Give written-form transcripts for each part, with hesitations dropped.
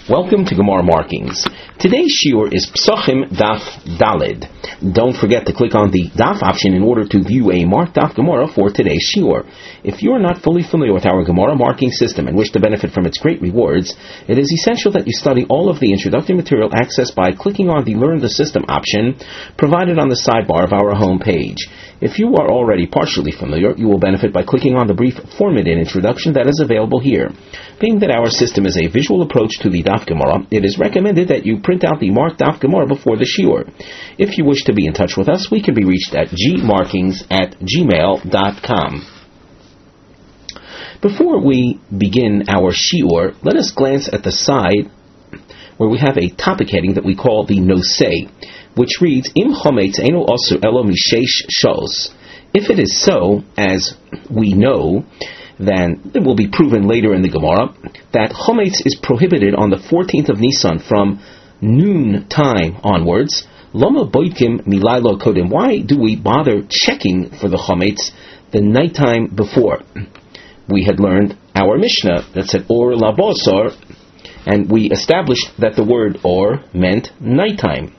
Welcome to Gemara Markings. Today's shiur is Psachim Daf Dalid. Don't forget to click on the Daf option in order to view a marked Daf Gemara for today's shiur. If you are not fully familiar with our Gemara marking system and wish to benefit from its great rewards, it is essential that you study all of the introductory material accessed by clicking on the Learn the System option provided on the sidebar of our home page. If you are already partially familiar, you will benefit by clicking on the brief formatted introduction that is available here. Being that our system is a visual approach to the Daf Gemara, it is recommended that you print out the marked Daf Gemara before the shiur. If you wish to be in touch with us, we can be reached at gmarkings@gmail.com. Before we begin our shiur, let us glance at the side where we have a topic heading that we call the Nosei, which reads, Im chometz eino osur elo mishesh shos. If it is so, as we know, then it will be proven later in the Gemara, that chometz is prohibited on the 14th of Nisan from noon time onwards. Lama boitkim milaylo kodim. Why do we bother checking for the chometz the nighttime before? We had learned our Mishnah that said or labosor, and we established that the word or meant nighttime.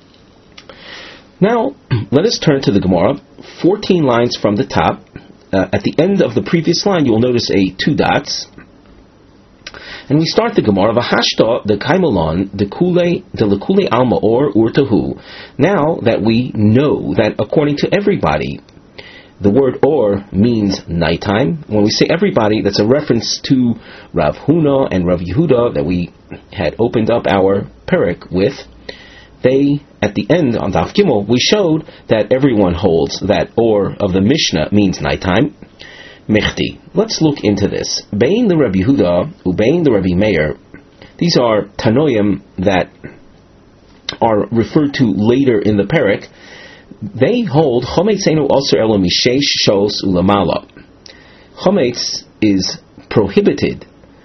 Now, let us turn to the Gemara, 14 lines from the top. At the end of the previous line, you will notice two dots. And we start the Gemara, V'hashta de kaimolon de lekule alma or urtahu. Now that we know that according to everybody, the word or means nighttime. When we say everybody, that's a reference to Rav Huna and Rav Yehuda that we had opened up our perek with. They, at the end, on Daf Gimel, we showed that everyone holds that or of the Mishnah means nighttime. Mechti. Let's look into this. Bein the Rabbi Yehuda, ubein the Rabbi Meir, these are Tanoim that are referred to later in the perek. They hold Chometz eino osur elo mishesh shos ulamala. Chometz is prohibited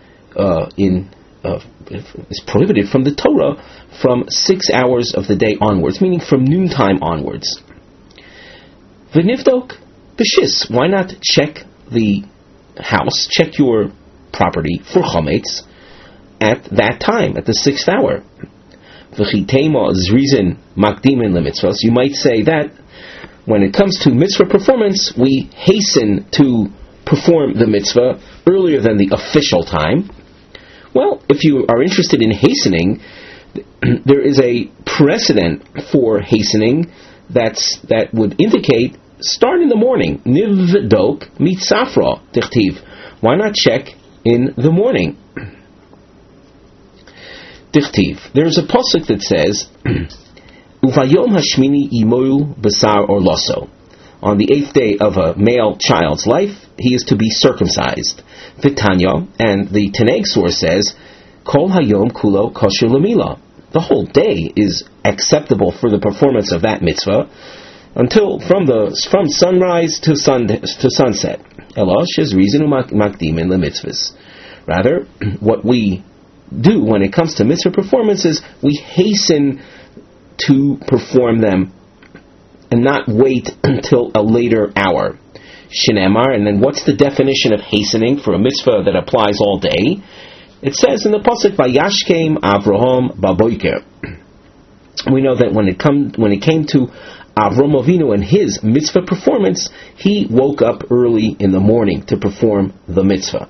is prohibited from the Torah from 6 hours of the day onwards, meaning from noontime onwards. V'nivdok b'shis. Why not check the house, check your property for chometz at that time, at the 6th hour? V'chitema zrizin makdimin lemitzvos. You might say that when it comes to mitzvah performance, we hasten to perform the mitzvah earlier than the official time. Well, if you are interested in hastening, there is a precedent for hastening that would indicate start in the morning. Nivdok mitzafra tichtiv. Why not check in the morning? Tichtiv. There is a pasuk that says, Uvayom hashmini yimoyu basar or loso. On the 8th day of a male child's life, he is to be circumcised. Vitanya, and the Taneg source says, Kol hayom kulo kosher lamila. The whole day is acceptable for the performance of that mitzvah until from sunrise to sunset. Elosh is reason makdim in the mitzvahs. Rather, what we do when it comes to mitzvah performances, we hasten to perform them and not wait until a later hour. Shinemar, and then what's the definition of hastening for a mitzvah that applies all day? It says in the pasuk, Vayashkem Avraham baboiker. We know that when it came to Avram Avinu and his mitzvah performance, he woke up early in the morning to perform the mitzvah.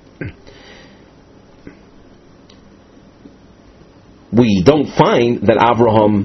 We don't find that Avraham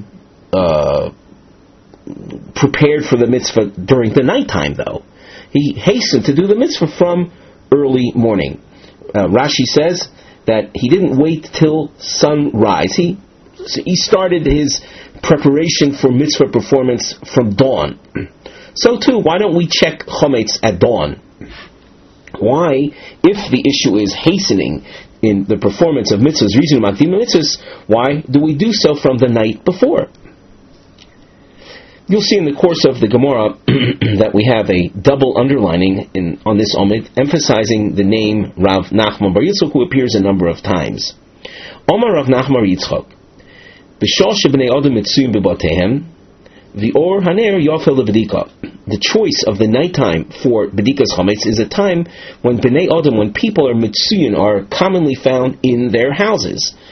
prepared for the mitzvah during the nighttime, though. He hastened to do the mitzvah from early morning. Rashi says that he didn't wait till sunrise. He started his preparation for mitzvah performance from dawn. So too, why don't we check chometz at dawn? Why, if the issue is hastening in the performance of mitzvahs, reason makdim mitzvahs, why do we do so from the night before? You'll see in the course of the Gemara that we have a double underlining on this omid, emphasizing the name Rav Nachman Bar Yitzchok, who appears a number of times. Omar Rav Nachman Bar Yitzchok, B'shal shebnei adam mitzuyim b'batehem, v'or haner yofel lebedika. The choice of the nighttime for bedikas chametz is a time when bnei adam, when people are mitzuyin, are commonly found in their houses.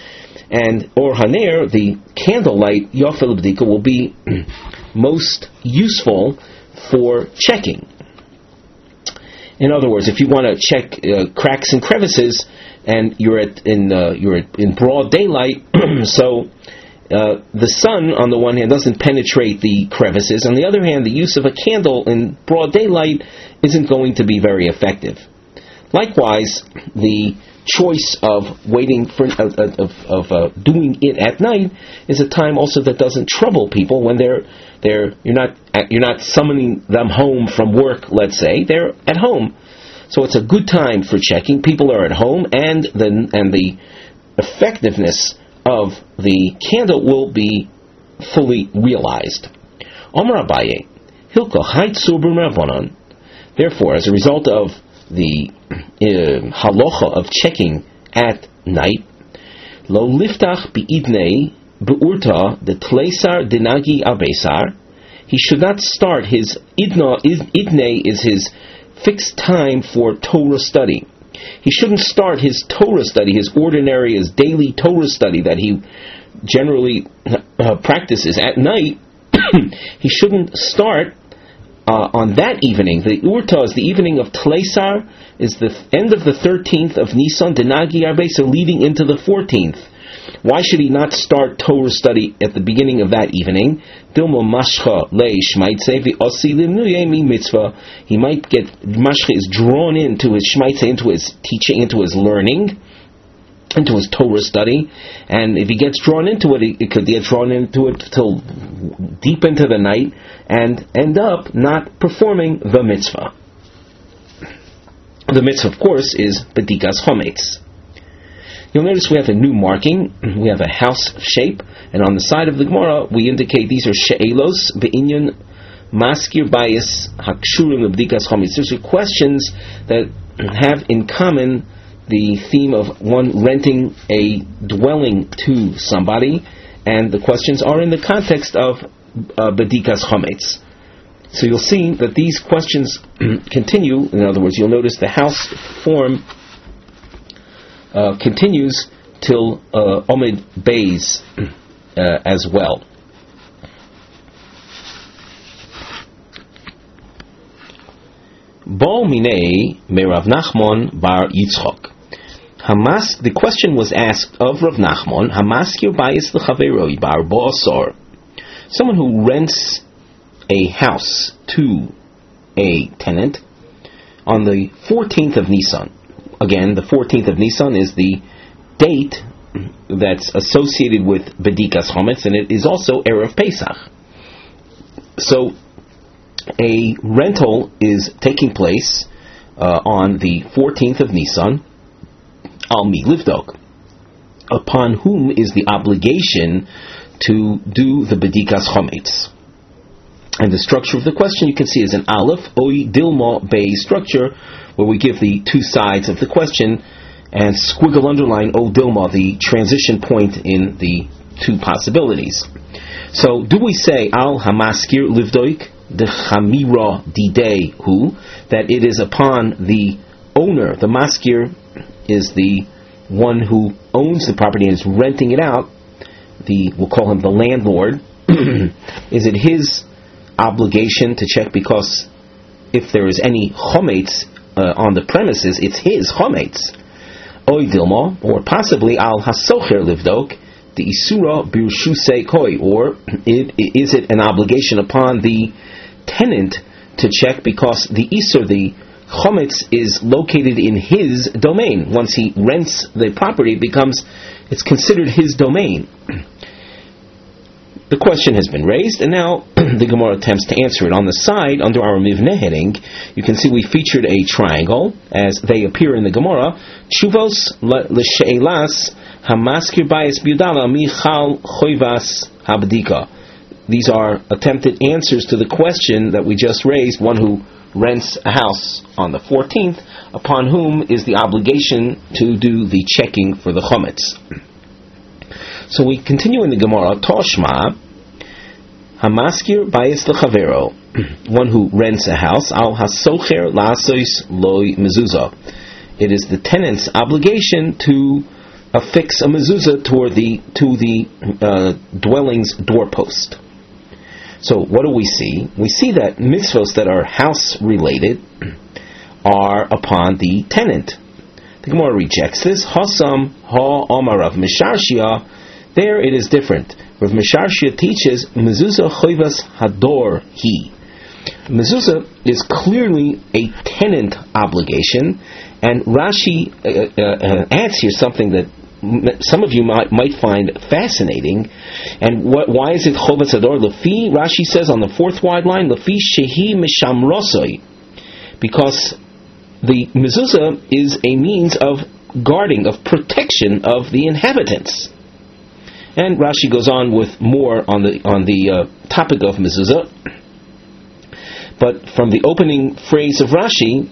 And or haner, the candlelight yofel b'dika, will be most useful for checking. In other words, if you want to check cracks and crevices, and you're in broad daylight, so the sun on the one hand doesn't penetrate the crevices. On the other hand, the use of a candle in broad daylight isn't going to be very effective. Likewise, the choice of waiting for doing it at night is a time also that doesn't trouble people when you're not summoning them home from work. Let's say they're at home, so it's a good time for checking. People are at home, and the effectiveness of the candle will be fully realized. Amar Abaye, Hilko Haitzur b'Rabbanan. Therefore, as a result of the halacha of checking at night, lo liftach bi'idnei be'urta de tleisar dinagi abesar. He should not start his idnei is his fixed time for Torah study. He shouldn't start his Torah study, his ordinary, his daily Torah study that he generally practices at night. He shouldn't start on that evening. The Urta is the evening of Tleisar, is the end of the 13th of Nisan, Denagi Arbe, so leading into the 14th. Why should he not start Torah study at the beginning of that evening? Dilmo mashcha leish might say the osi limnuyemi mitzvah. He might get mashcha is drawn into his shmaitze, into his teaching, into his learning, into his Torah study, and if he gets drawn into it, it could get drawn into it till deep into the night and end up not performing the mitzvah. The mitzvah, of course, is bedikas chometz. You'll notice we have a new marking. We have a house shape, and on the side of the Gemara we indicate these are she'elos be'inyan maskir bayis hakshurim bedikas chometz. These are questions that have in common the theme of one renting a dwelling to somebody, and the questions are in the context of bedikas chometz. So you'll see that these questions continue. In other words, you'll notice the house form continues till Omid Beis as well. Bo minei me Rav Nachman bar Yitzchok. The question was asked of Rav Nachman, Hamaskir bayis l'chaveroi bar bo'asor. Someone who rents a house to a tenant on the 14th of Nisan. Again, the 14th of Nisan is the date that's associated with Bedikas Chometz, and it is also Erev Pesach. So, a rental is taking place on the 14th of Nisan, Al Mi Livdok, upon whom is the obligation to do the Bedikas Chometz. And the structure of the question you can see is an Aleph, Oi Dilma Bay structure, where we give the two sides of the question and squiggle underline O Dilma, the transition point in the two possibilities. So, do we say Al Hamaskir Livdoik de Chamira Didei Hu, that it is upon the owner, the maskir is the one who owns the property and is renting it out, we'll call him the landlord, is it his obligation to check, because if there is any chometz on the premises, it's his chometz. Oy dilma, or possibly al hasocher livdok, the isura birshusei koi, or is it an obligation upon the tenant to check, because the isur, the chometz, is located in his domain. Once he rents the property, it's considered his domain. The question has been raised, and now the Gemara attempts to answer it. On the side, under our Mivneh heading, you can see we featured a triangle, as they appear in the Gemara. Chuvos l'she'elas hamaskir bayis biudala michal choivas habdika. These are attempted answers to the question that we just raised, one who rents a house on the 14th, upon whom is the obligation to do the checking for the chometz. So we continue in the Gemara, Toshma, Hamaskir bayis l'chavero, one who rents a house, al hasocher la'asos loy mezuzah. It is the tenant's obligation to affix a mezuzah to the dwelling's doorpost. So what do we see? We see that mitzvos that are house related are upon the tenant. The Gemara rejects this. Hasam ha amar Rav Misharshia. There it is different. Rav Misharshia teaches mezuzah choivas hador he. Mezuzah is clearly a tenant obligation, and Rashi adds here something that some of you might find fascinating. And why is it Chovas Hador? Lefi, Rashi says on the fourth wide line, Lefi shehi mishamrosoi, because the mezuzah is a means of guarding, of protection of the inhabitants. And Rashi goes on with more on the topic of mezuzah. But from the opening phrase of Rashi,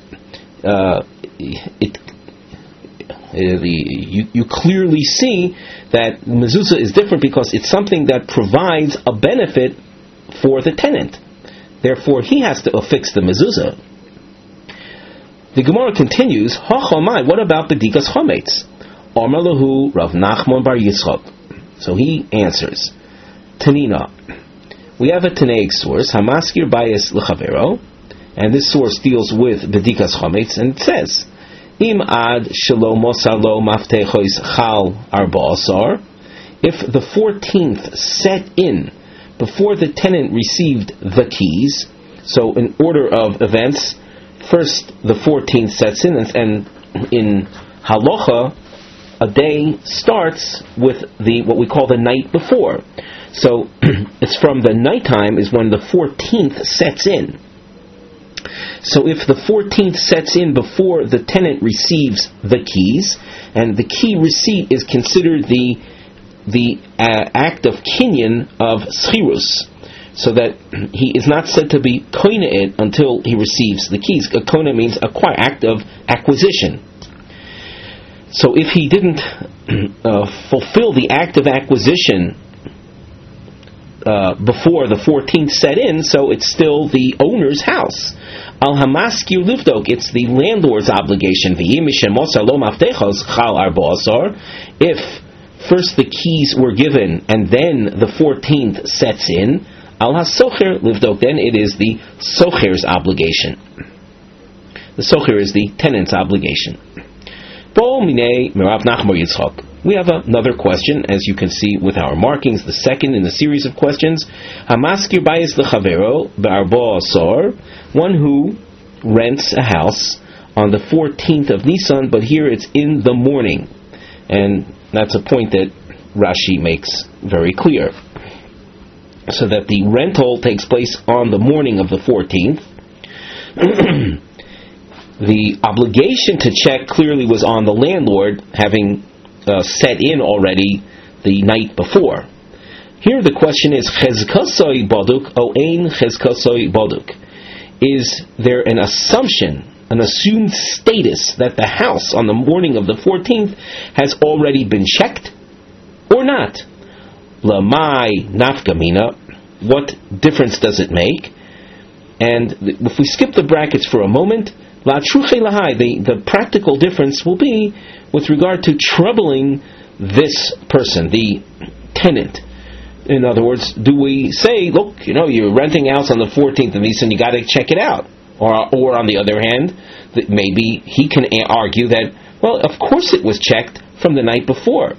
you clearly see that mezuzah is different because it's something that provides a benefit for the tenant. Therefore, he has to affix the mezuzah. The Gemara continues, Hachamai, what about bedikas chametz? Amar lahu Rav Nachman bar Yitzchak. So he answers, Tanina, we have a Tanaic source, Hamaskir Bayis L'Chavero, and this source deals with bedikas chametz, and it says, Im ad shelo mosalo maftechois chal arba asar. If the 14th set in before the tenant received the keys, so in order of events, first the 14th sets in, and in halacha, a day starts with what we call the night before. So it's from the nighttime is when the 14th sets in. So if the 14th sets in before the tenant receives the keys, and the key receipt is considered the act of kinyan of schirus, so that he is not said to be koine it until he receives the keys. A koine means act of acquisition. So if he didn't fulfill the act of acquisition before the 14th set in, so it's still the owner's house. Al hamaskir livdok, it's the landlord's obligation. If first the keys were given and then the 14th sets in, al hasocher livdok, then it is the socher's obligation. The socher is the tenant's obligation. We have another question, as you can see with our markings, the second in the series of questions. Hamaskir bayis lechavero be'arba asar, one who rents a house on the 14th of Nisan, but here it's in the morning. And that's a point that Rashi makes very clear. So that the rental takes place on the morning of the 14th. The obligation to check clearly was on the landlord, having set in already the night before. Here the question is, chezkasoi baduk o ein chezkasoi baduk? Is there an assumption, an assumed status that the house on the morning of the 14th has already been checked, or not? Lamai nafkamina, what difference does it make? And if we skip the brackets for a moment, la truche lahai, the practical difference will be with regard to troubling this person, the tenant. In other words, do we say, look, you're renting a house on the 14th of Nisan, you got to check it out? Or on the other hand, that maybe he can argue that, well, of course it was checked from the night before.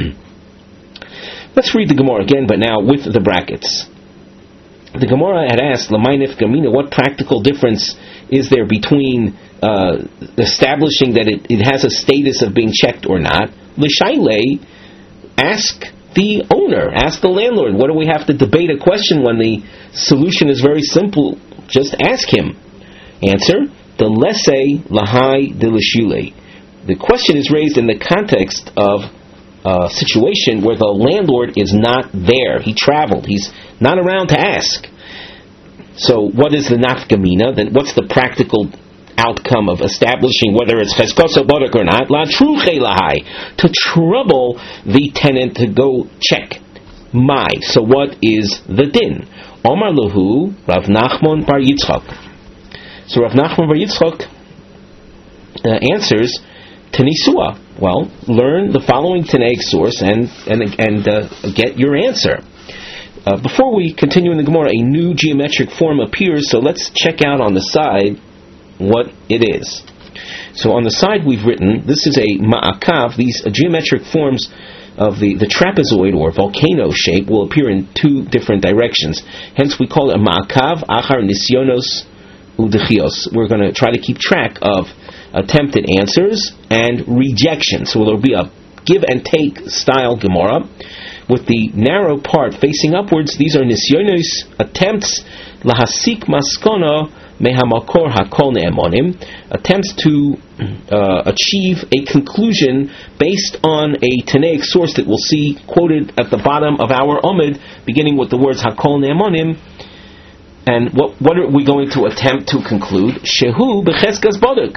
Let's read the Gemara again, but now with the brackets. The Gemara had asked, L'maynif Gamina, what practical difference is there between establishing that it has a status of being checked or not? L'shayle, ask the owner, ask the landlord. What do we have to debate a question when the solution is very simple? Just ask him. Answer, the lesse lahai de l'shile. The question is raised in the context of a situation where the landlord is not there. He traveled. He's not around to ask. So what is the nafkamina? Then what's the practical outcome of establishing whether it's cheskos or bodek or not? La truche lahai, to trouble the tenant to go check. So what is the din? Omar lahu Rav Nachman bar Yitzchak. So Rav Nachman bar Yitzchak answers, Tanisua. Well, learn the following Tanaic source and get your answer. Before we continue in the Gemara, a new geometric form appears, so let's check out on the side what it is. So on the side we've written, this is a ma'akav. These geometric forms of the trapezoid or volcano shape will appear in two different directions. Hence we call it a ma'akav achar nisyonos udechios. We're going to try to keep track of attempted answers and rejection. So there'll be a give and take style Gemara. With the narrow part facing upwards, these are nisyonos, attempts, lahasik maskona mehamakor hakol ne'emonim, attempts to achieve a conclusion based on a Tanaic source that we'll see quoted at the bottom of our Omid, beginning with the words hakol ne'emonim. And what are we going to attempt to conclude? Shehu becheskas boduk.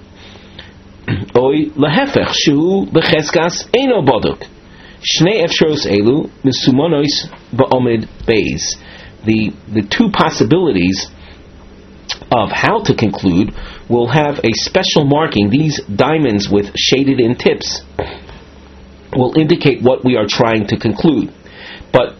Oy lahefech, shehu becheskas eino boduk. Shnei efshros elu misumonos ba'omid beis. The two possibilities of how to conclude will have a special marking. These diamonds with shaded in tips will indicate what we are trying to conclude. But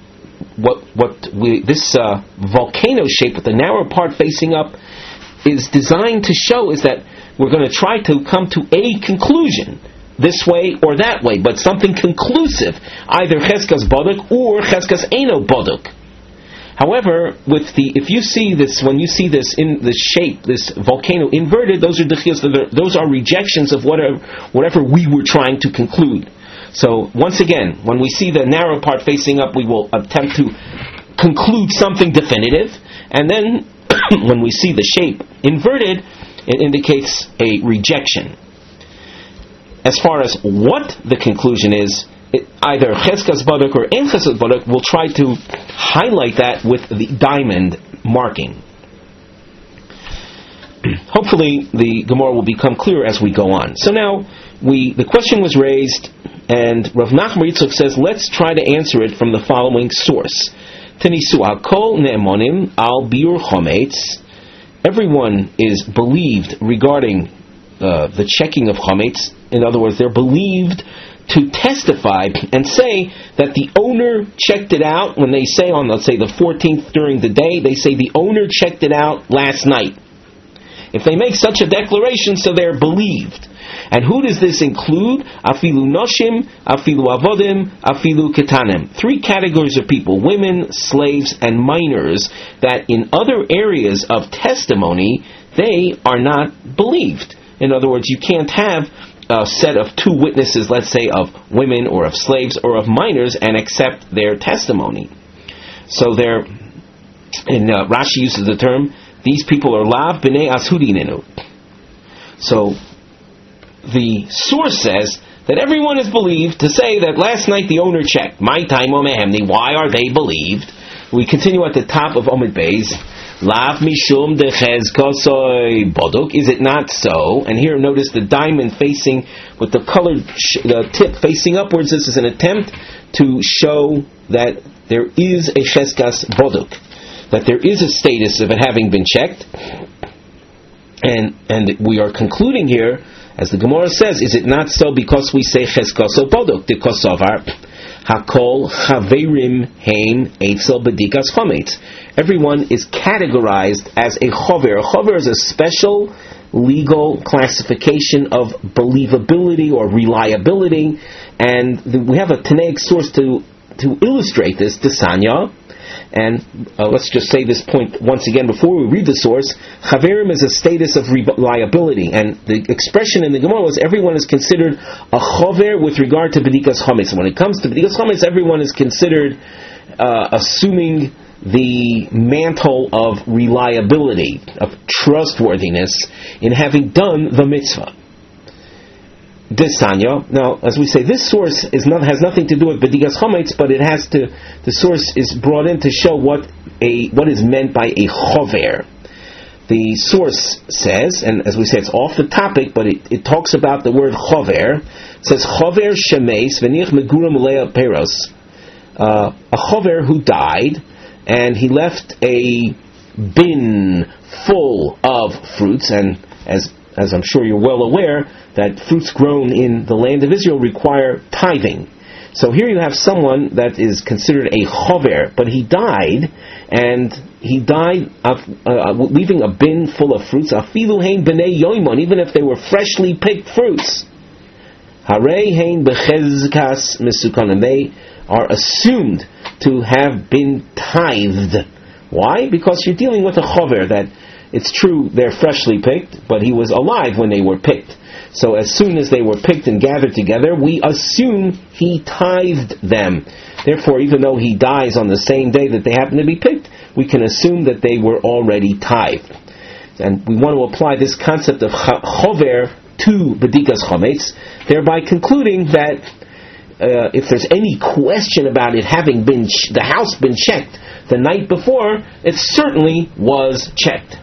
this volcano shape with the narrow part facing up is designed to show is that we're going to try to come to a conclusion this way or that way, but something conclusive, either cheskas boduk or cheskas eino boduk. However, if you see this, when you see this in the shape, this volcano inverted, those are dechios, those are rejections of whatever we were trying to conclude. So once again, when we see the narrow part facing up, we will attempt to conclude something definitive, and then when we see the shape inverted, it indicates a rejection. As far as what the conclusion is, either cheskas baduk or ein cheskas baduk, we'll try to highlight that with the diamond marking. Hopefully the Gemara will become clear as we go on. So now, the question was raised, and Rav Nachman Yitzchak says, let's try to answer it from the following source. Tenisu hakol ne'emonim al biur chometz. Everyone is believed regarding the checking of chometz. In other words, they're believed to testify and say that the owner checked it out. When they say on, let's say, the 14th during the day, they say the owner checked it out last night. If they make such a declaration, so they're believed. And who does this include? Afilu noshim, afilu avodim, afilu ketanim. Three categories of people: women, slaves, and minors, that in other areas of testimony, they are not believed. In other words, you can't have a set of two witnesses, let's say of women or of slaves or of minors, and accept their testimony. So Rashi uses the term, these people are lav b'nei ashudinenu. So the source says that everyone is believed to say that last night the owner checked. My time omehemni. Why are they believed? We continue at the top of Omid Beis. Lav mishum dechezkosoi boduk. Is it not so? And here notice the diamond facing with the colored tip facing upwards. This is an attempt to show that there is a cheskas boduk, that there is a status of it having been checked. And we are concluding here, as the Gemara says, is it not so because we say cheskaso boduk dikosovar hakol chaverim heim eitzel bedikas chometz. Everyone is categorized as a chover. A chover is a special legal classification of believability or reliability, and we have a Tanaic source to illustrate this, Tisanya. And let's just say this point once again before we read the source. Chaverim is a status of reliability, and the expression in the Gemara was everyone is considered a chover with regard to bedikas chometz. And when it comes to bedikas chometz, everyone is considered assuming the mantle of reliability, of trustworthiness in having done the mitzvah. Desanya. Now, as we say, this source has nothing to do with bedikas chometz, but the source is brought in to show what is meant by a chover. The source says, and as we say, it's off the topic, but it talks about the word chover. It says chover shemeis v'nich meguram leah peros. A chover who died, and he left a bin full of fruits, and as as I'm sure you're well aware, that fruits grown in the land of Israel require tithing. So here you have someone that is considered a chover, but he died, and he died leaving a bin full of fruits, afilu hein b'nei yoimon, even if they were freshly picked fruits. Harei hein b'chezkas mesukan, and they are assumed to have been tithed. Why? Because you're dealing with a chover, that it's true they're freshly picked, but he was alive when they were picked. So as soon as they were picked and gathered together, we assume he tithed them. Therefore, even though he dies on the same day that they happen to be picked, we can assume that they were already tithed. And we want to apply this concept of chover to bedikas chometz, thereby concluding that if there's any question about it having been the house been checked the night before, it certainly was checked.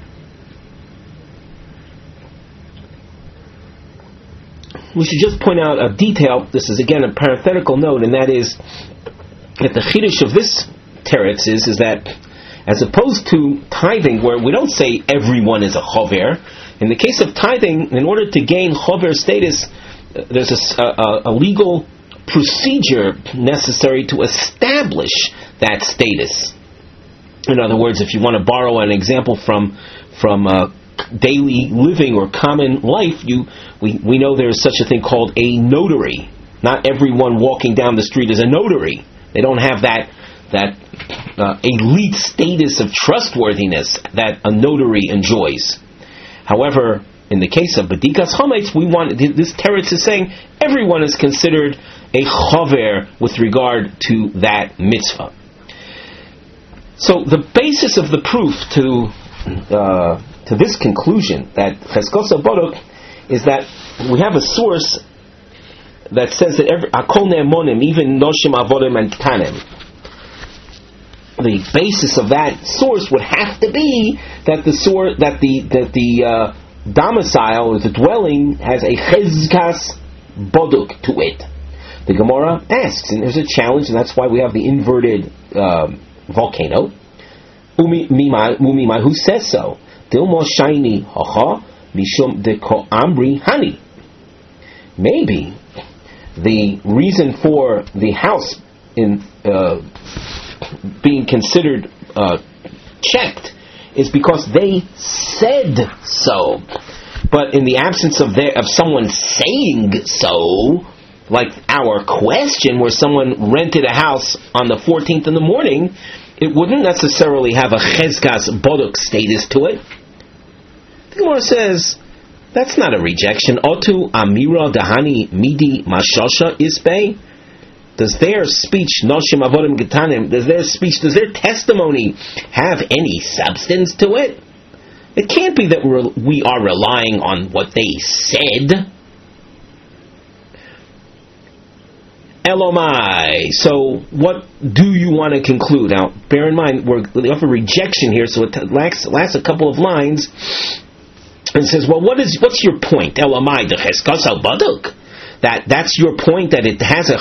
We should just point out a detail. This is again a parenthetical note, and that is that the chiddush of this teretz is that, as opposed to tithing, where we don't say everyone is a chover, in the case of tithing, in order to gain chover status, there's a legal procedure necessary to establish that status. In other words, if you want to borrow an example from daily living or common life, we know there is such a thing called a notary. Not everyone walking down the street is a notary. They don't have that elite status of trustworthiness that a notary enjoys. However, in the case of bedikas chometz, this teretz is saying everyone is considered a chover with regard to that mitzvah. So the basis of the proof to this conclusion that cheskos bodok is that we have a source that says that akol ne'emonim, even noshim avodim and tanem, the basis of that source would have to be that the domicile or the dwelling has a chezkas boduk to it. The Gemara asks, and there's a challenge, and that's why we have the inverted volcano. Umimai, who says so? Dilmo shaini hacha mishum deko amri hani. Maybe the reason for the house in being considered checked is because they said so. But in the absence of someone saying so, like our question where someone rented a house on the 14th in the morning, it wouldn't necessarily have a chezkas boduk status to it. The Gemara says, that's not a rejection. Otu amira dahani midi mashasha isbei. Does their speech, noshim avodim getanim, does their testimony have any substance to it? It can't be that we are relying on what they said. Elomai. So, what do you want to conclude? Now, bear in mind, we have a rejection here, so it lacks a couple of lines, and says, well, what's your point? Elomai, the cheskas al baduk. That's your point, that it has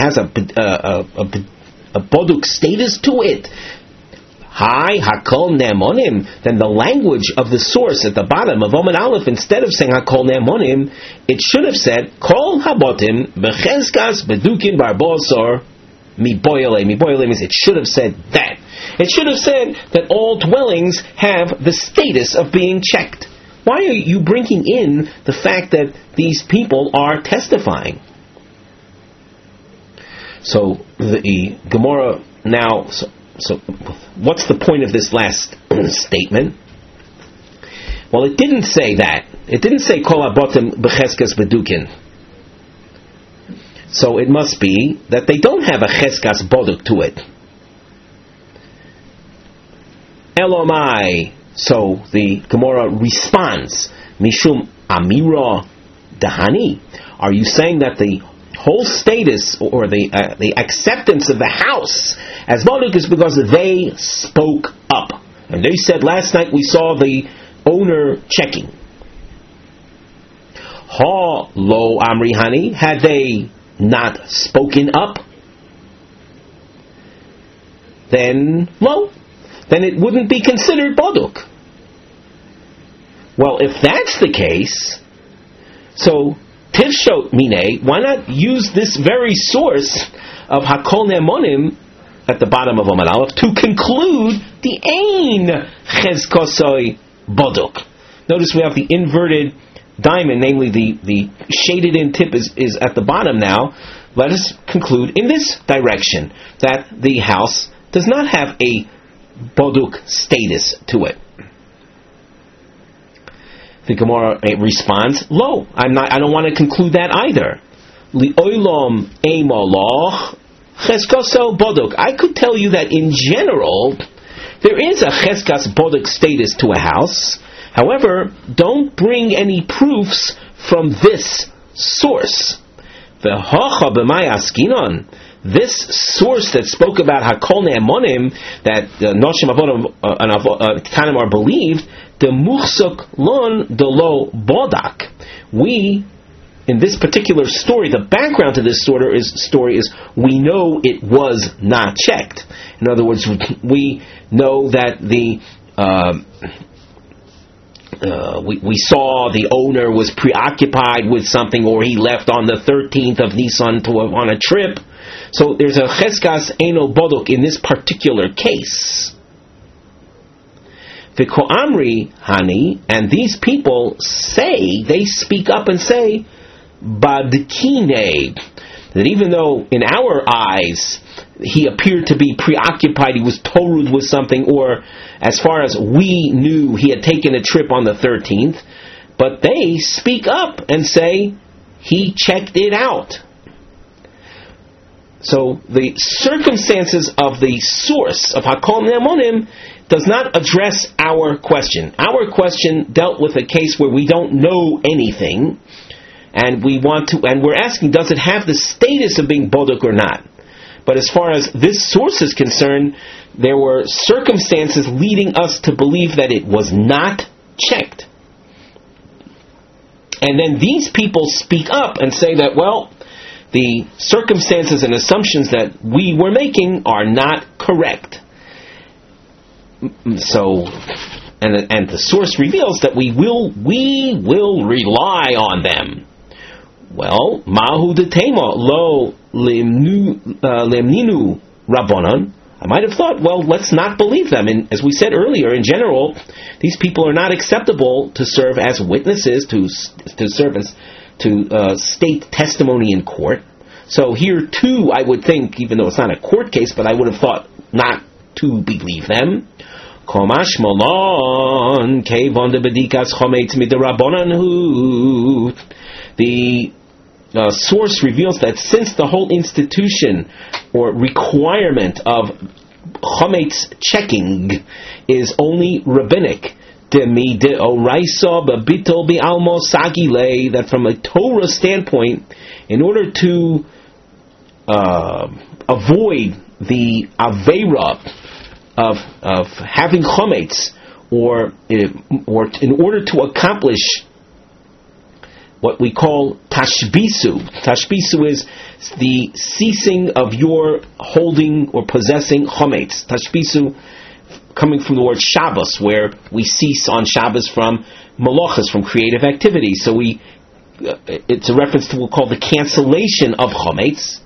a boduk status to it. Hi, hakol ne'emonim. Then the language of the source at the bottom of Omen Aleph, instead of saying hakol ne'emonim, it should have said kol habotim bechezkas bedukin barbosor miboyele. Miboyele means it should have said that. It should have said that all dwellings have the status of being checked. Why are you bringing in the fact that these people are testifying? So the Gemara now. So what's the point of this last statement? Well, it didn't say that. It didn't say kol abotim becheskas bedukin. So it must be that they don't have a cheskas boduk to it. Elomai. So the Gemara responds, Mishum Amira Dahani. Are you saying that the whole status or the acceptance of the house as boduk is because they spoke up? And they said, last night we saw the owner checking. Ha lo Amri Hani. Had they not spoken up, then it wouldn't be considered boduk. Well, if that's the case, So, Tivshot Mine, why not use this very source of Hakol Ne'emonim at the bottom of Amud Aleph to conclude the Ein Chezkosoi Boduk? Notice we have the inverted diamond, namely the shaded in tip is at the bottom now. Let us conclude in this direction that the house does not have a Boduk status to it. The Gemara responds, "Lo, I don't want to conclude that either. Li'olam eimoloch cheskoso boduk." I could tell you that in general there is a cheskas boduk status to a house. However, don't bring any proofs from this source. V'hocha b'may askinon. This source that spoke about Hakol Ne'emonim, that Noshim Avodim and Tanim are believed, the Muchsuk Lon Delo Bodak. We, in this particular story, the background to this story is we know it was not checked. In other words, we know that we saw the owner was preoccupied with something, or he left on the 13th of Nisan on a trip. So there's a cheskas eino boduk in this particular case. The ko'amri hani, and these people they speak up and say, badkine, that even though in our eyes he appeared to be preoccupied, he was torud with something, or as far as we knew he had taken a trip on the 13th, but they speak up and say he checked it out. So the circumstances of the source of Hakol Ne'emonim does not address our question. Our question dealt with a case where we don't know anything, and we're asking, does it have the status of being boduk or not? But as far as this source is concerned, there were circumstances leading us to believe that it was not checked. And then these people speak up and say that, well, the circumstances and assumptions that we were making are not correct. So, and the source reveals that we will rely on them. Well, mahu detema lo lemninu rabbanon. I might have thought, well, let's not believe them. And as we said earlier, in general, these people are not acceptable to serve as witnesses, to state testimony in court. So here too, I would think, even though it's not a court case, but I would have thought not to believe them. The source reveals that since the whole institution or requirement of chometz checking is only rabbinic, that from a Torah standpoint, in order to avoid the aveira of having chometz, or in order to accomplish what we call tashbisu. Tashbisu is the ceasing of your holding or possessing chometz. Tashbisu coming from the word Shabbos, where we cease on Shabbos from malachas, from creative activities. So it's a reference to what we'll call the cancellation of chometz.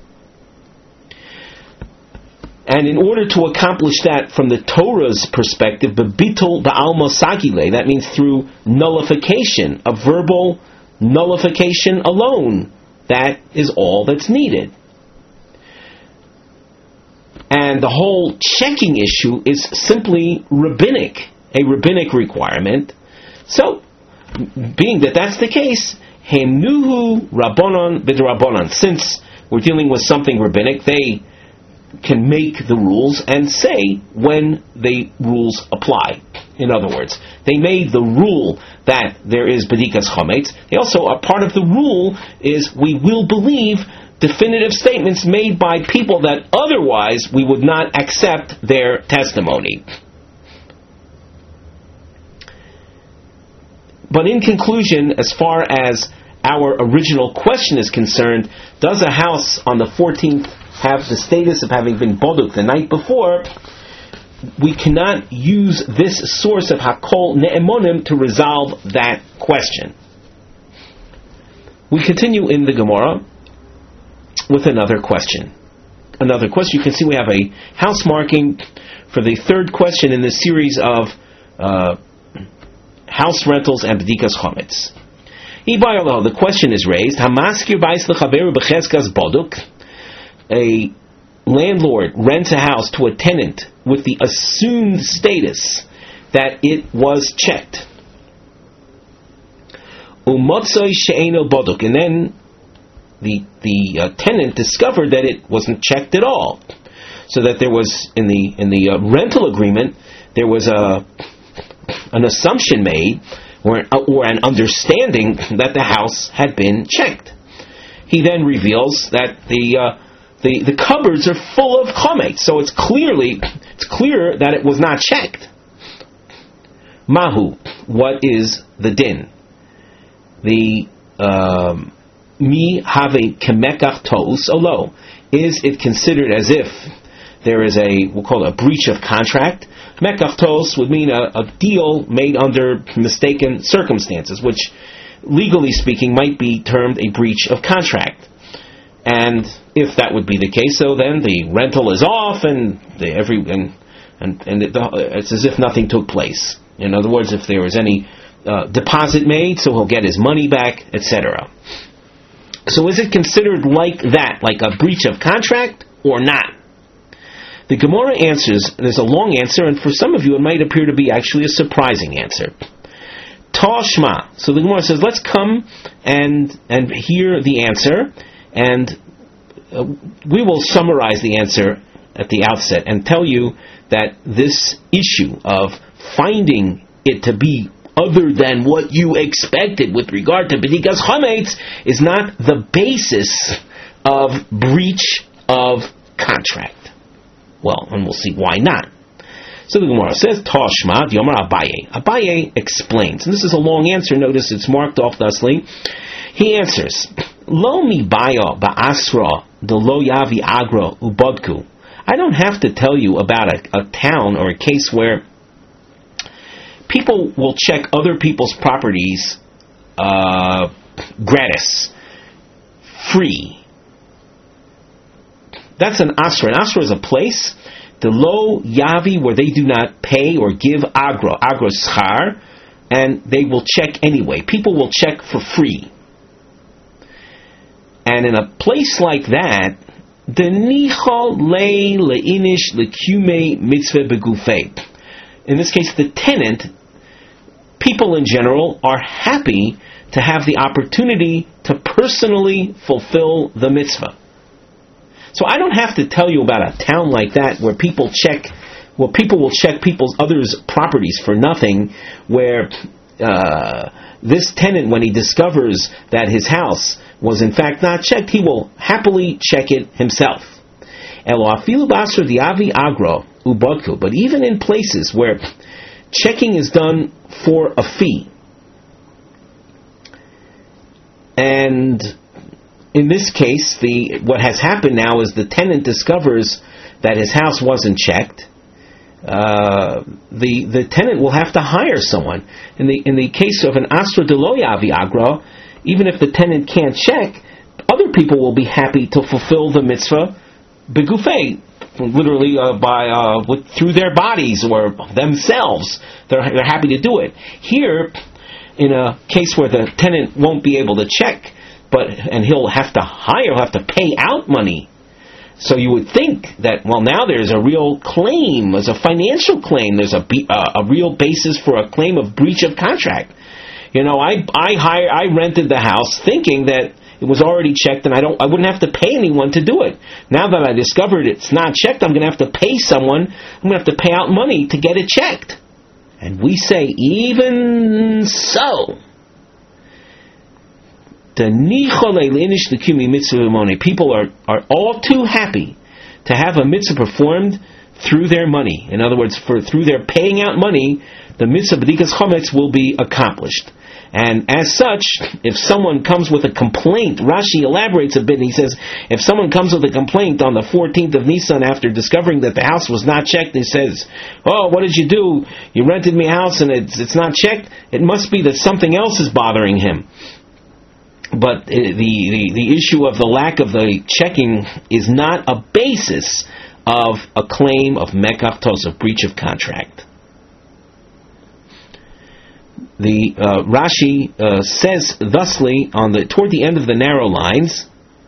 And in order to accomplish that from the Torah's perspective, bebitul ba'alma sagile, that means through nullification, a verbal nullification alone. That is all that's needed. And the whole checking issue is simply rabbinic, a rabbinic requirement. So, being that that's the case, hemnuhu rabbanon b'drabbanon. Since we're dealing with something rabbinic, they can make the rules and say when the rules apply. In other words, they made the rule that there is bedikas chometz. They also, a part of the rule is we will believe definitive statements made by people that otherwise we would not accept their testimony. But in conclusion, as far as our original question is concerned, does a house on the 14th have the status of having been boduk the night before? We cannot use this source of Hakol Ne'emonim to resolve that question. We continue in the Gemara with another question. You can see we have a house marking for the third question in this series of house rentals and bedikas chometz. The question is raised: a landlord rents a house to a tenant with the assumed status that it was checked. And then the tenant discovered that it wasn't checked at all. So that there was, in the rental agreement, there was an assumption made or an understanding that the house had been checked. He then reveals that the cupboards are full of chametz, so it's clear that it was not checked. Mahu, what is the din? The mi have kemekach tos olo. Is it considered as if there is we'll call it a breach of contract? Mekach tos would mean a deal made under mistaken circumstances, which, legally speaking, might be termed a breach of contract. And if that would be the case, so then the rental is off, and it's as if nothing took place. In other words, if there was any deposit made, so he'll get his money back, etc. So is it considered like that, like a breach of contract, or not? The Gemara answers, there's a long answer, and for some of you it might appear to be actually a surprising answer. Tashma. So the Gemara says, let's come and hear the answer, and we will summarize the answer at the outset and tell you that this issue of finding it to be other than what you expected with regard to bedikas chametz is not the basis of breach of contract. Well, and we'll see why not. So the Gemara says, Tashma, Yomar Abaye. Abaye explains, and this is a long answer, notice it's marked off thusly. He answers, Lo mi baya ba'asra de lo yavi agro ubodku. I don't have to tell you about a town or a case where people will check other people's properties gratis, free. That's an asra. An asra is a place, the lo yavi, where they do not pay or give agro schar, and they will check anyway. People will check for free. And in a place like that, the nichol le leinish lekume mitzvah begufei. In this case, the tenant, people in general, are happy to have the opportunity to personally fulfill the mitzvah. So I don't have to tell you about a town like that where people will check others' properties for nothing, where this tenant, when he discovers that his house was in fact not checked, he will happily check it himself. But even in places where checking is done for a fee, and in this case, what has happened now is the tenant discovers that his house wasn't checked. The tenant will have to hire someone. In the case of an asra de lo yavi agra, even if the tenant can't check, other people will be happy to fulfill the mitzvah begufei, literally through their bodies or themselves. They're happy to do it. Here, in a case where the tenant won't be able to check, and he'll have to pay out money. So you would think that, well, now there's a real claim, there's a financial claim, there's a real basis for a claim of breach of contract. I rented the house thinking that it was already checked and I wouldn't have to pay anyone to do it. Now that I discovered it's not checked, I'm going to have to pay someone, I'm going to have to pay out money to get it checked. And we say, even so, people are all too happy to have a mitzvah performed through their money. In other words, through their paying out money, the mitzvah b'dikas chometz will be accomplished. And as such, if someone comes with a complaint, Rashi elaborates a bit and he says, if someone comes with a complaint on the 14th of Nisan after discovering that the house was not checked, and he says, oh, what did you do? You rented me a house and it's not checked. It must be that something else is bothering him. but the issue of the lack of the checking is not a basis of a claim of mekach tos, of breach of contract. The Rashi says thusly toward the end of the narrow lines,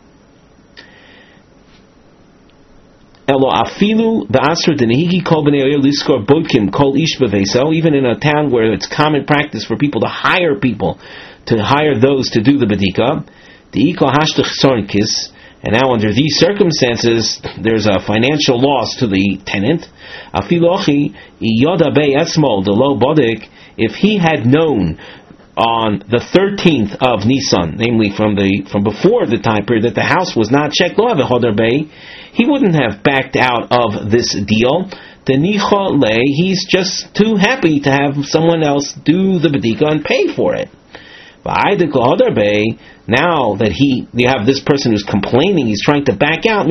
Elo afilu ba'asr denehigi kol b'nei oyer liskor bokim kol ish b'veiso, even in a town where it's common practice for people to hire those to do the bedika, the ikol hashtach sornkis, and now under these circumstances there's a financial loss to the tenant. Afilu ochi yoda bei esmo de lo bodik, if he had known on the 13th of Nisan, namely from before the time period, that the house was not checked, lo avechoder bei, he wouldn't have backed out of this deal. Denicha le, he's just too happy to have someone else do the bedika and pay for it. Now that you have this person who's complaining, he's trying to back out.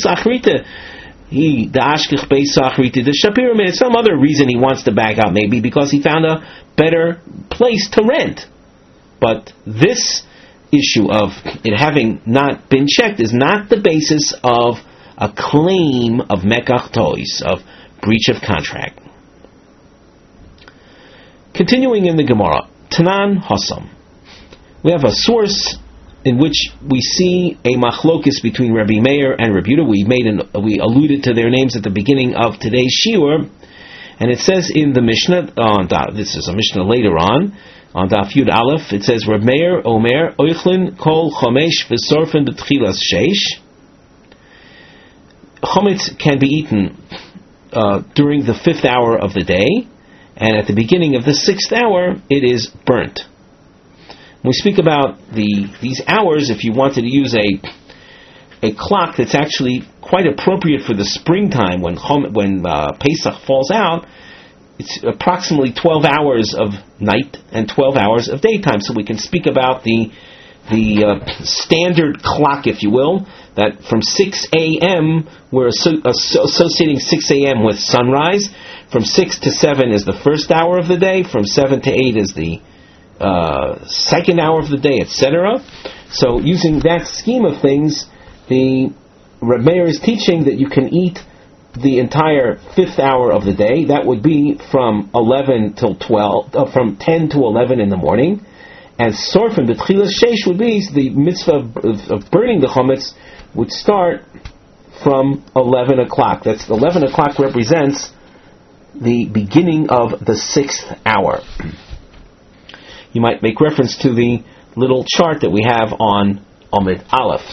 Some other reason he wants to back out, maybe because he found a better place to rent. But this issue of it having not been checked is not the basis of a claim of mekach tois, of breach of contract. Continuing in the Gemara, Tanan Hassam. We have a source in which we see a machlokis between Rabbi Meir and Rabbi Yehuda. We alluded to their names at the beginning of today's shiur, and it says in the Mishnah, this is a Mishnah later on Daf Yud Aleph, it says, Rabbi Meir Omer Oichlin Kol Chomesh V'Sorfen B'Tchilas Sheish. Chometz can be eaten during the 5th hour of the day, and at the beginning of the 6th hour it is burnt. When we speak about these hours, if you wanted to use a clock that's actually quite appropriate for the springtime when Pesach falls out, it's approximately 12 hours of night and 12 hours of daytime. So we can speak about the standard clock, if you will, that from 6 a.m. we're associating 6 a.m. with sunrise. From 6 to 7 is the first hour of the day. From 7 to 8 is the second hour of the day, etc. So using that scheme of things, the Reb Meir is teaching that you can eat the entire 5th hour of the day. That would be from 11 till 12, from 10 to 11 in the morning. And Sorfen, the Tchilas Sheish, would be the mitzvah of burning the chometz would start from 11 o'clock. That's 11 o'clock represents the beginning of the 6th hour. You might make reference to the little chart that we have on Amud Aleph.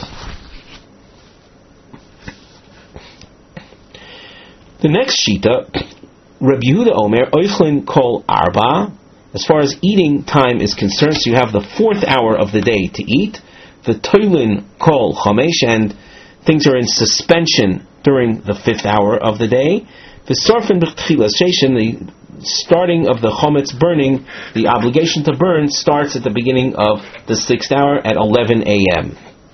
The next shita, Rabbi Yehuda Omer, Oichlin Kol Arba. As far as eating time is concerned, so you have the 4th hour of the day to eat. The Toilin Kol Chomesh, and things are in suspension during the 5th hour of the day. The Sorfen B'Tchilas Sheish, the starting of the chometz burning, the obligation to burn starts at the beginning of the 6th hour at 11 a.m.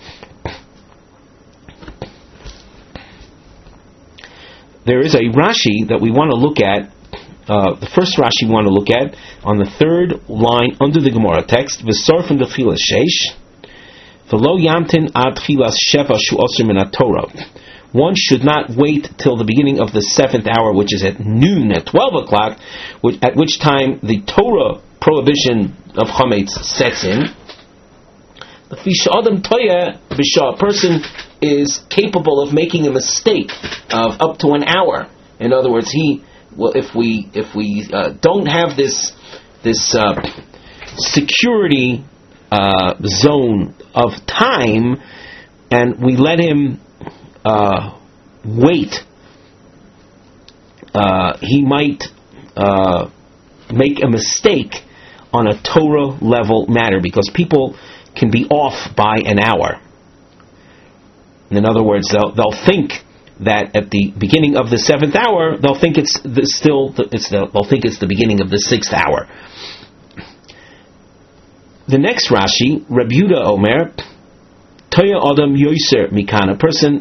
There is a Rashi that we want to look at, the first Rashi we want to look at, on the 3rd line under the Gemara text, V'sorfen b'tchilas sheish, v'lo yamtin ad tchilas sheva shu osir min haTorah. One should not wait till the beginning of the 7th hour, which is at noon, at 12 o'clock, at which time the Torah prohibition of chametz sets in. A person is capable of making a mistake of up to an hour. In other words, if we don't have this security zone of time, and we let him wait, he might make a mistake on a Torah level matter, because people can be off by an hour. In other words, they'll think that at the beginning of the 7th hour, they'll think it's the beginning of the 6th hour. The next Rashi, Rabbi Yehuda Omer, Toya Adam Yoser Mikan, a person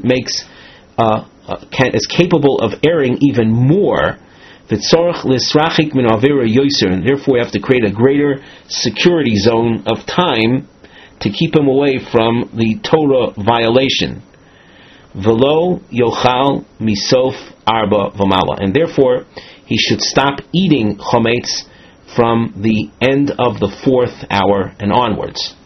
is capable of erring even more. V'tzorach lisrachik min avera yoser, and therefore we have to create a greater security zone of time to keep him away from the Torah violation. Velo yochal misof arba v'mala, and therefore he should stop eating chometz from the end of the 4th hour and onwards.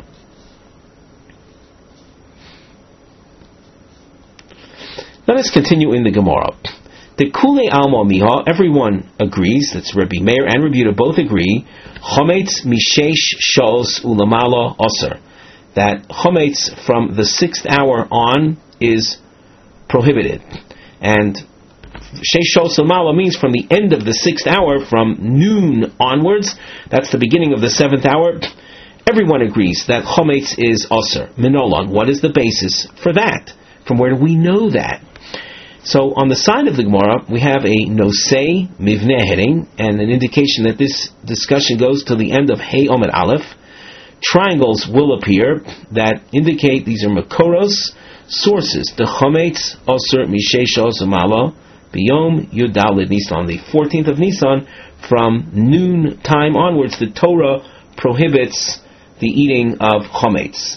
Let us continue in the Gemara. The Kule Alma Miha, everyone agrees, that's Rabbi Meir and Rabbi Yehuda both agree, chometz mishesh shos ulamala osir, that chometz from the 6th hour on is prohibited. And shesh shos ulamala means from the end of the 6th hour, from noon onwards, that's the beginning of the 7th hour, everyone agrees that chometz is osir. Minolan, what is the basis for that? From where do we know that? So on the side of the Gemara, we have a nosei mivneh heading, and an indication that this discussion goes to the end of Hey Omed Aleph. Triangles will appear that indicate these are makoros, sources. The chometz osir mishesh osir biyom yudalid Nisan, the 14th of Nisan, from noon time onwards, the Torah prohibits the eating of chometz.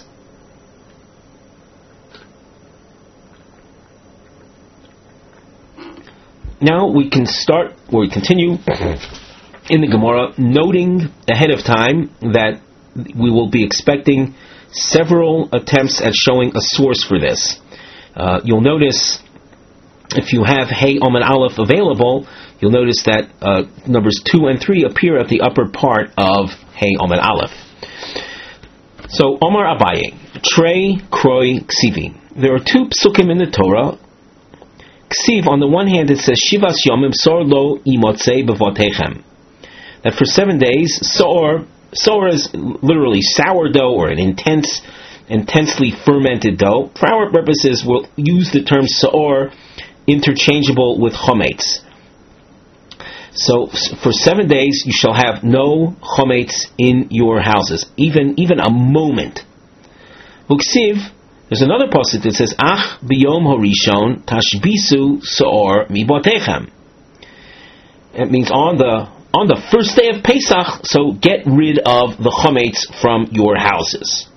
Now we can continue in the Gemara, noting ahead of time that we will be expecting several attempts at showing a source for this. You'll notice, if you have Hey Omen Aleph available, you'll notice that numbers 2 and 3 appear at the upper part of Hey Omen Aleph. So, Omar Abaye, Trei Kroi Ksivi. There are 2 psukim in the Torah. Ksiv, on the one hand, it says Shivas Yomim Sor Lo Imotzei Bevotechem, that for 7 days, Sor is literally sourdough, or an intensely fermented dough. For our purposes, we'll use the term Sor interchangeable with chometz. So for 7 days, you shall have no chometz in your houses, even a moment. Uksiv, there's another pasuk that says, Ach biyom horishon tashbisu soor mibotechem. It means on the first day of Pesach, so get rid of the chometz from your houses.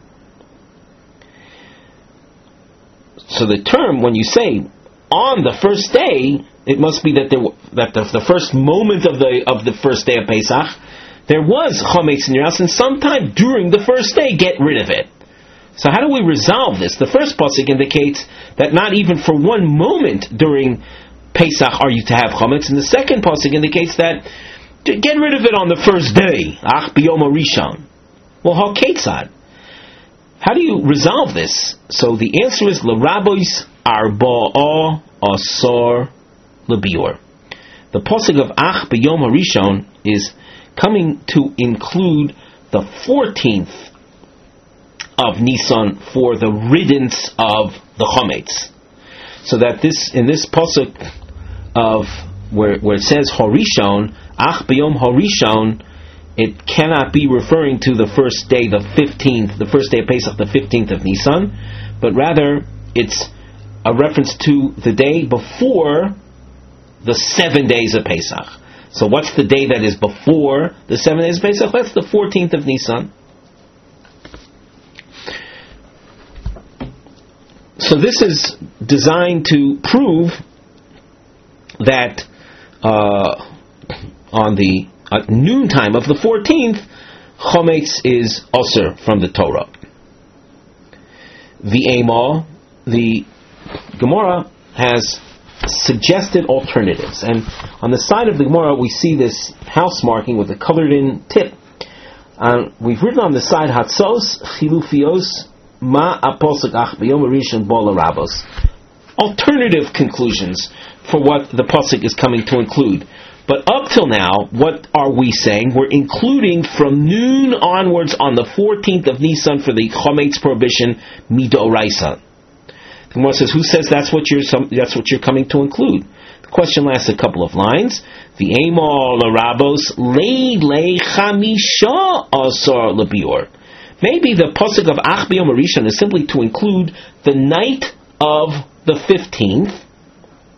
So the term, when you say on the first day, it must be that the first moment of the first day of Pesach, there was chometz in your house, and sometime during the first day, get rid of it. So how do we resolve this? The first pasuk indicates that not even for one moment during Pesach are you to have chometz, and the second pasuk indicates that to get rid of it on the first day. Ach biyom rishon. Well, haketzad. How do you resolve this? So the answer is l'rabois arba'a asor lebior. The pasuk of Ach biyom rishon is coming to include the 14th of Nisan for the riddance of the chometz, so that in this pasuk of where it says Horishon, Ach b'yom Horishon, it cannot be referring to the first day, the 15th, the first day of Pesach, the 15th of Nisan, but rather it's a reference to the day before the 7 days of Pesach. So what's the day that is before the 7 days of Pesach? That's the 14th of Nisan. So this is designed to prove that on the noontime of the 14th, chometz is osir from the Torah. The Gemara has suggested alternatives, and on the side of the Gemara we see this house marking with a colored-in tip. We've written on the side Hatzos Chilufios Ma Apostle Ach B'Yom Rishon Bo L'Rabos. Alternative conclusions for what the pasuk is coming to include. But up till now, what are we saying? We're including from noon onwards on the 14th of Nisan for the chometz prohibition midoraisa. The Gemara says, who says that's what you're coming to include? The question lasts a couple of lines. V'Eimor L'Rabos Leid Le Chamisha Asar L'Bior. Maybe the pasuk of Ach B'Yom Rishon is simply to include the night of the 15th.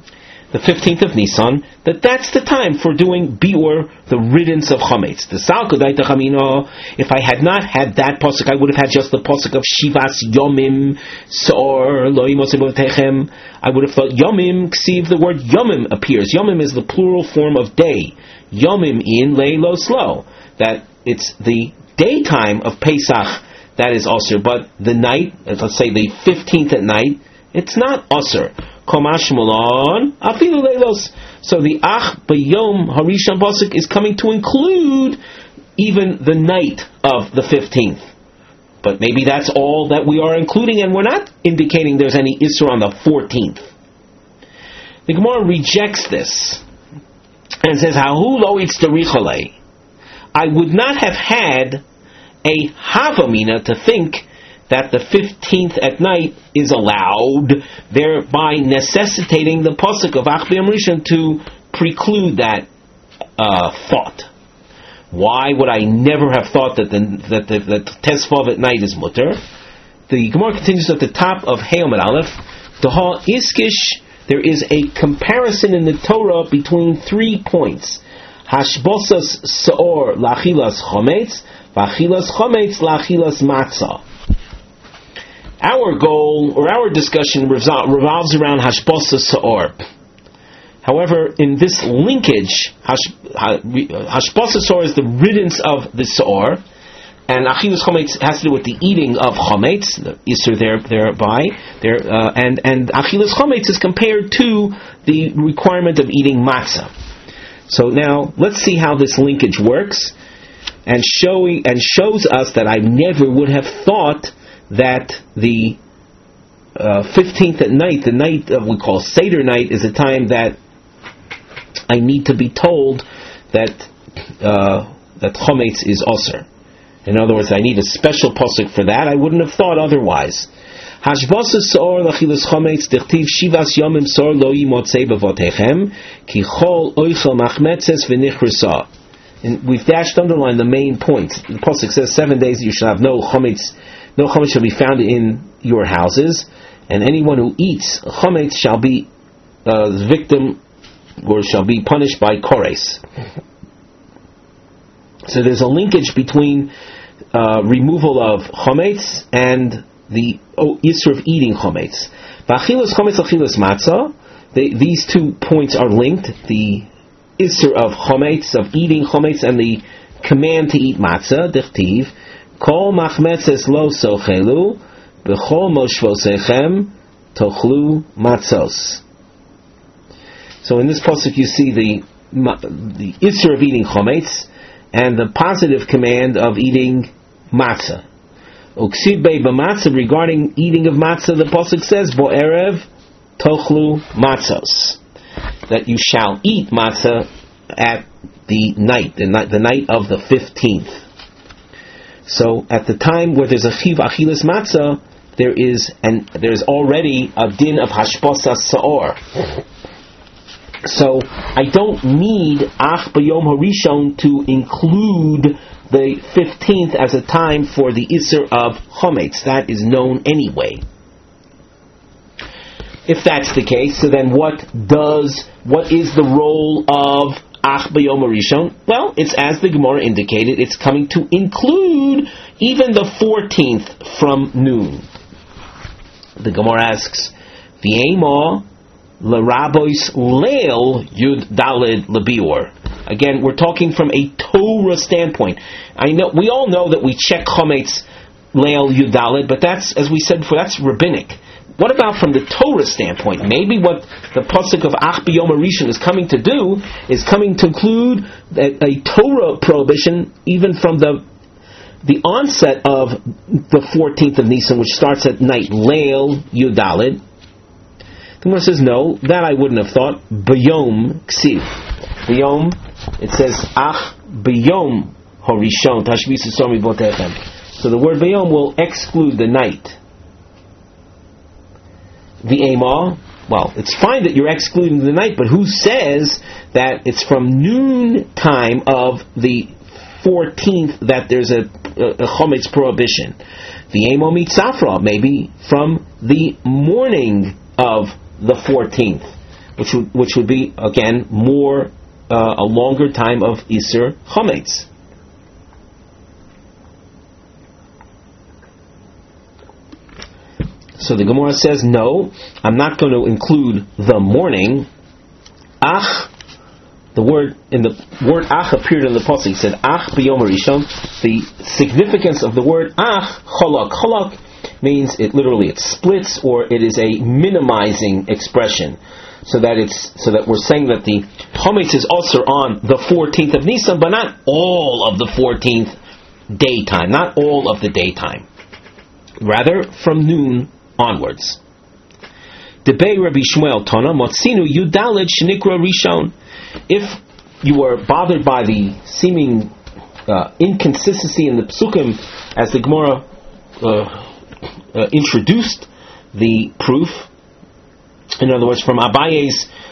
the 15th of Nisan, that's the time for doing biur, the riddance of chametz. The salkudaita chamino. If I had not had that pasuk, I would have had just the pasuk of shivas yomim sor lo yimotze b'avotechem. I would have thought yomim ksiv. The word yomim appears. Yomim is the plural form of day. Yomim in leilo slow. That it's the daytime of Pesach that is osir, but the night, let's say the 15th at night, it's not osir. Komash mulon afilu leilos. So the ach b'yom harishon pasuk is coming to include even the night of the 15th. But maybe that's all that we are including, and we're not indicating there's any isur on the 14th. The Gemara rejects this and says, "Hahu lo itztarichale." I would not have had a havamina to think that the 15th at night is allowed, thereby necessitating the pasuk of Ach B'Yom Rishon to preclude that thought. Why would I never have thought that the Tesvav at night is mutter? The Gemara continues at the top of Heyomet Aleph. Daha Iskish, there is a comparison in the Torah between 3 points. Hashbosas Seor Lachilas Chometz, Vachilas Chometz Lachilas Matzah. Our goal, or our discussion, revolves around Hashbosas Seor. However, in this linkage, Hashbosas Seor is the riddance of the Seor, and Achilas Chometz has to do with the eating of Chometz, the Isser thereby, and Achilas Chometz is compared to the requirement of eating matzah. So now, let's see how this linkage works, and shows us that I never would have thought that the 15th at night, the night of we call Seder night, is a time that I need to be told that Chometz is osir. In other words, I need a special pasuk for that. I wouldn't have thought otherwise. Hashbosas Seor Lachilas Chometz Dichtiv Shivas Yomim Sor Lo Yimotzei B'Avotechem Ki Chol Oichel Machmetzes V'Nichrisa. And we've underlined the main point. The pasuk says 7 days you shall have no chometz shall be found in your houses, and anyone who eats chometz shall be victim, or shall be punished by kores. So there's a linkage between removal of chometz and the issur of eating chometz. V'achilas chometz achilas matzah. These 2 points are linked. The issur of chometz, of eating chometz, and the command to eat matzah. Dichtiv kol machmetzes lo sochelu b'chol moshvosechem tochlu matzos. So in this pasuk you see the issur of eating chometz and the positive command of eating matzah. Uksib bei b'matzah, regarding eating of matzah, the pasuk says bo erev tochlu matzos, that you shall eat matzah at the night of the 15th. So at the time where there's a chiv achilas matzah, there is already a din of hashbosas seor. So I don't need ach b'yom harishon to include the 15th as a time for the isser of chometz. That is known anyway. If that's the case, so then what is the role of ach b'yom harishon? Well, it's as the Gemara indicated, it's coming to include even the 14th from noon. The Gemara asks, V'ema l'rabois leil yud dalid lebior. Again, we're talking from a Torah standpoint. I know we all know that we check chometz leil yud dalid, but that's, as we said before, that's rabbinic. What about from the Torah standpoint? Maybe what the pasuk of Ach B'Yom Harishon is coming to do is coming to include a Torah prohibition even from the onset of the 14th of Nisan, which starts at night, Leil Yudalid. The Gemara says, no, that I wouldn't have thought. B'yom ksiv. B'yom, it says, Ach B'yom Harishon Tashvis Somi Botechem. So the word B'yom will exclude the night. The Ema, well, it's fine that you're excluding the night, but who says that it's from noon time of the 14th that there's a chometz prohibition? The Ema mitzafra, maybe from the morning of the 14th. which would be again more a longer time of Isur Chometz. So the Gemara says, no, I'm not going to include the morning. Ach, the word ach appeared in the pasuk. It said ach b'yom harishon. The significance of the word ach, cholak. Cholak means it splits, or it is a minimizing expression. So that we're saying that the chometz is also on the 14th of Nisan, but not all of the 14th daytime, not all of the daytime. Rather, from noon onwards. Debei Rabbi Shmuel Tana Motzinu Yudalid Shnikra Rishon. If you were bothered by the seeming inconsistency in the psukim as the Gemara introduced the proof, in other words, from Abaye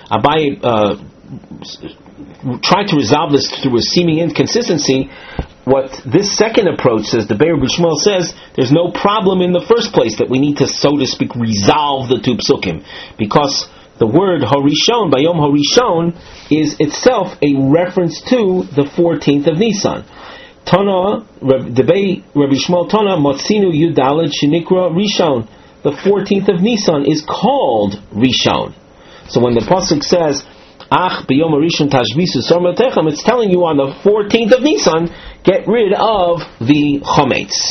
tried to resolve this through a seeming inconsistency. What this second approach says, the Be'er B'Shmuel says, there's no problem in the first place that we need to, so to speak, resolve the two psukim, because the word Harishon, Bayom Harishon, is itself a reference to the 14th of Nisan. Tana, the Be'er B'Shmuel Tana, Motzinu Yudalad Shinikra Rishon. The 14th of Nisan is called Rishon. So when the pasuk says, Ach b'yom harishon tashbisu sormatechem, it's telling you on the 14th of Nisan, get rid of the chometz.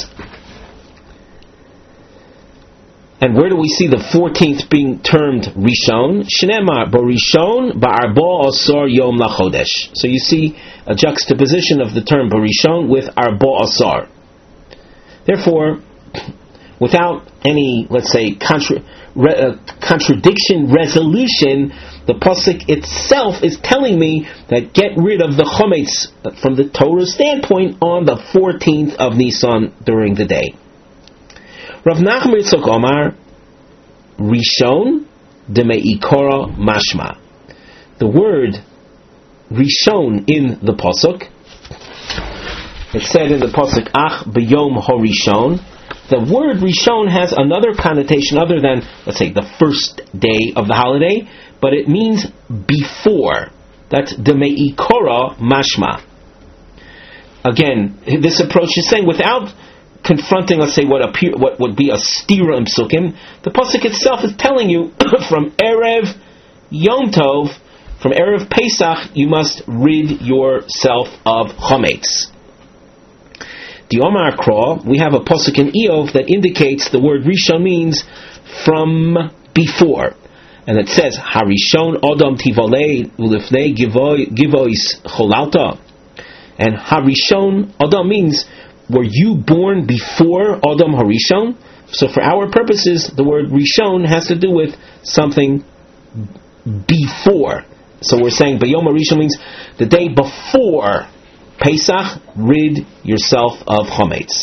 And where do we see the 14th being termed Rishon? Shneimar b'Rishon ba'arba asar yom lachodesh. So you see a juxtaposition of the term b'Rishon with arba asar. Therefore, without any, let's say, contradiction resolution, the pasuk itself is telling me that get rid of the chometz from the Torah standpoint on the 14th of Nisan during the day. Rav Nachman Yitzchak Omar, Rishon demeikora mashma. The word Rishon in the pasuk, it said in the pasuk Ach b'yom harishon. The word Rishon has another connotation other than, let's say, the first day of the holiday, but it means before. That's demeikora mashma. Again, this approach is saying, without confronting, let's say, what would be a stira in psukim, the pasuk itself is telling you from Erev Yom Tov, from Erev Pesach, you must rid yourself of chometz. The Omar Kra, we have a pasuk in Eov that indicates the word Rishon means from before, and it says Harishon Adam Tivalei Ulifnei Givois Cholalta, and Harishon Adam means, were you born before Adam Harishon? So for our purposes, the word Rishon has to do with something before. So we're saying Bayom Harishon means the day before Pesach, rid yourself of chometz.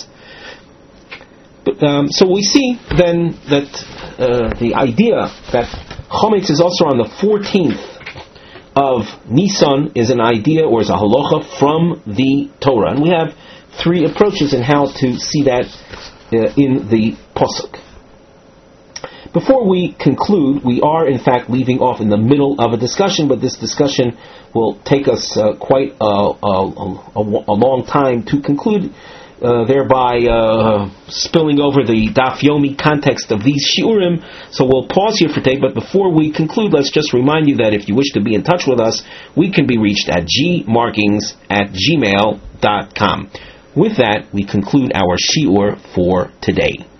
So we see then that the idea that chometz is also on the 14th of Nisan is an idea, or is a halacha from the Torah. And we have three approaches in how to see that in the pasuk. Before we conclude, we are in fact leaving off in the middle of a discussion, but this discussion will take us quite a long time to conclude, thereby spilling over the Daf Yomi context of these shiurim. So we'll pause here for today, but before we conclude, let's just remind you that if you wish to be in touch with us, we can be reached at gmarkings@gmail.com. With that, we conclude our shiur for today.